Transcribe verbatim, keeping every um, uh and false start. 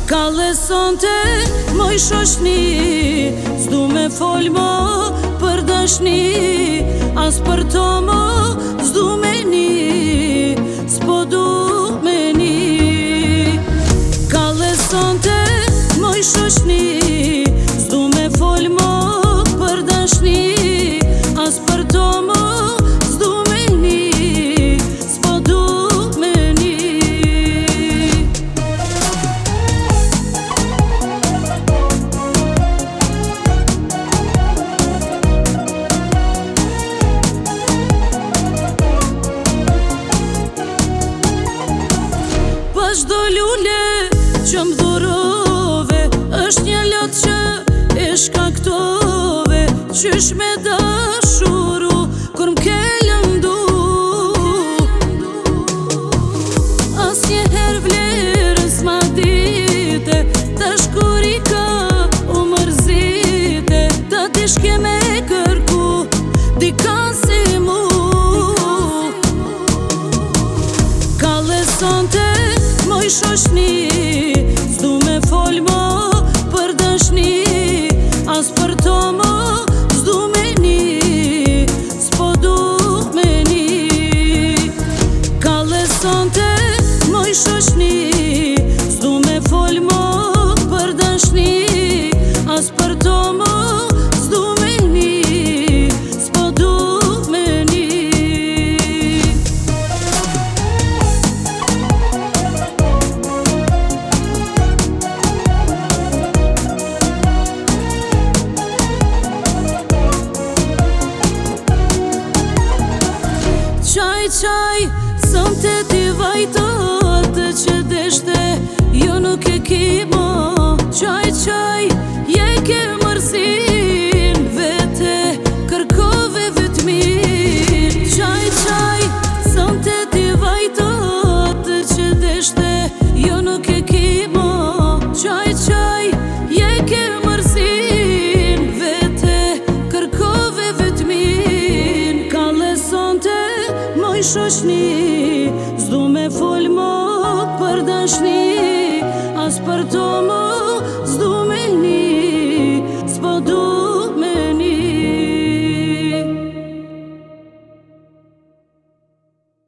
Kalle sonte moj shoshni, s'du me fol mo për dashni, as për to mo s'du me ni, s'po du me ni. Kalle sonte moj shoshni, s'du me fol mo për dashni, as për to mo s'du me ni, s'po du me ni. Çdo lule që m'dhurove është një lot që e shkaktove, qysh me dashuru kur m'ke lëndu. As njëher vlerës ma dite, tash kur i ka u mërzite, ta dish ke me kërku dika si mu. Kalle sonte moj shoshni, s'du me fol mo për dashni, as për to mo s'du me ni, s'po du me ni. Kalle sonte moj shoshni, s'du me fol mo për dashni, as për to mo s'du me ni, s'po du me ni. Qaj, qaj, sonte ti vajto atë që deshte, jo nuk e ki mo. Qaj, qaj, je ke mërsin vete, kërkove vetmin. Qaj, qaj, sonte ti vajto atë që deshte, jo nuk e ki mo. Qaj, qaj, je ke mërsin vete, kërkove vetmin. Kalle sonte moj shoshni, s'du me fol mo për dashni, as për to mo